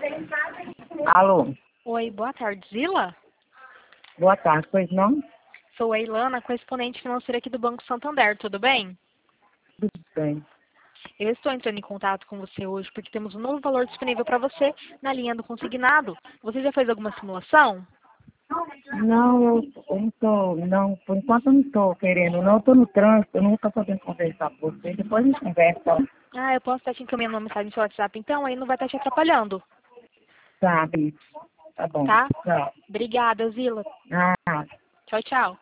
Alô, Oi, boa tarde, Zila? boa tarde, pois não? Sou a Ilana, correspondente financeira aqui do Banco Santander, tudo bem? Tudo bem. Eu estou entrando em contato com você hoje porque temos um novo valor disponível para você na linha do consignado. Você já fez alguma simulação? Não, eu não tô, não, por enquanto eu não estou querendo, não, eu estou no trânsito, eu não estou podendo conversar com você, depois a gente conversa, Ah, eu posso estar te encaminhando uma mensagem no seu WhatsApp então, aí não vai estar te atrapalhando, sabe? Tá bom, tá? tchau. Obrigada, Zila. Ah. Tchau, tchau.